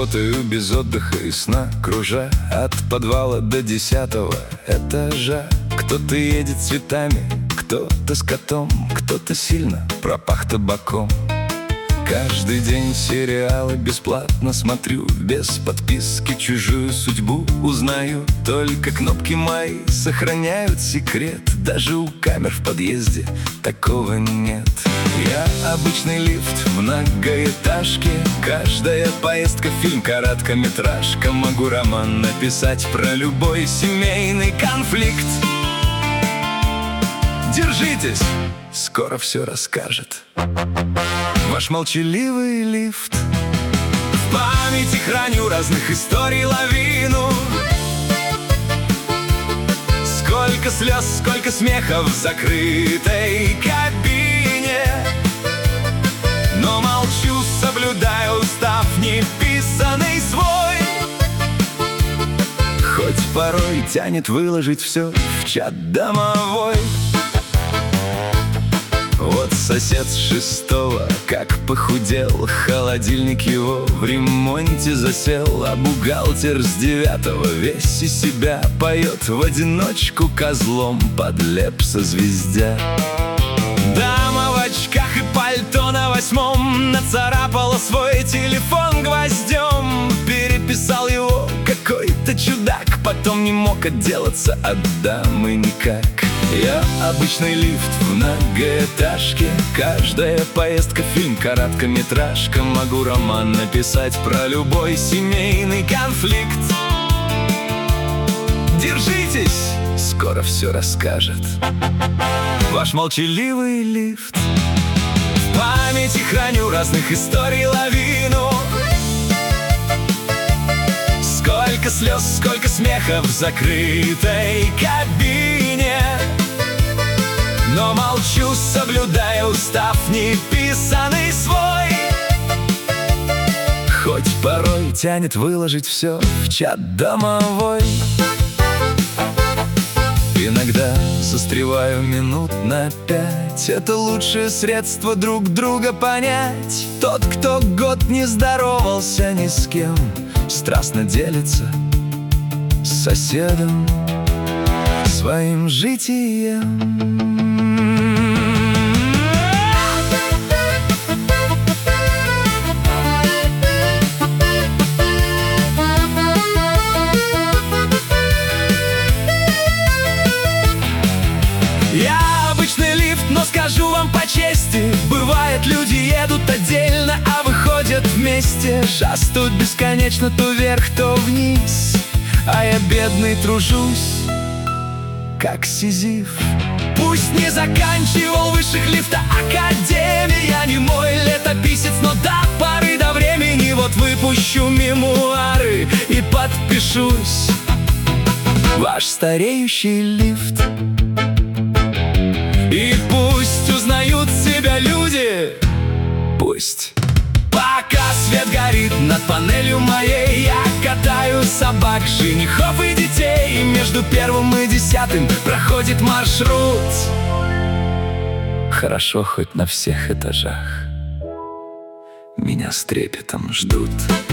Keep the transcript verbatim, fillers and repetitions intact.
Работаю без отдыха и сна, кружа от подвала до десятого этажа. Кто-то едет цветами, кто-то с котом, кто-то сильно пропах табаком. Каждый день сериалы бесплатно смотрю, без подписки чужую судьбу узнаю. Только кнопки мои сохраняют секрет, даже у камер в подъезде такого нет. Я обычный лифт в многоэтажке, каждая поездка фильм, короткометражка. Могу роман написать про любой семейный конфликт. Держитесь, скоро все расскажет ваш молчаливый лифт. В памяти храню разных историй лавину. Сколько слез, сколько смеха в закрытой кабине. Но молчу, соблюдаю устав неписанный свой. Хоть порой тянет выложить все в чат домовой. Вот сосед с шестого как похудел, холодильник его в ремонте засел. А бухгалтер с девятого весь из себя поет в одиночку козлом под Лепса звездя. Дама в очках и пальто на восьмом нацарапала свой телефон гвоздем. Переписал его какой-то чудак, потом не мог отделаться от дамы никак. Я обычный лифт в многоэтажке, каждая поездка фильм, короткометражка. Могу роман написать про любой семейный конфликт. Держитесь, скоро все расскажет ваш молчаливый лифт. В памяти храню разных историй лавину. Сколько слез, сколько смеха в закрытой кабине. Но молчу, соблюдая устав неписанный свой. Хоть порой тянет выложить все в чат домовой. Иногда застреваю минут на пять. Это лучшее средство друг друга понять. Тот, кто год не здоровался ни с кем, страстно делится с соседом своим житием. Я обычный лифт, но скажу вам по чести, бывает, люди едут отдельно, а выходят вместе. Шастают бесконечно то вверх, то вниз, а я бедный тружусь, как Сизиф. Пусть не заканчивал высших лифта академии, я не мой летописец, но до поры до времени вот выпущу мемуары и подпишусь ваш стареющий лифт. И пусть узнают себя люди, пусть. Пока свет горит над панелью моей, я катаю собак, женихов и детей. И между первым и десятым проходит маршрут. Хорошо, хоть на всех этажах меня с трепетом ждут.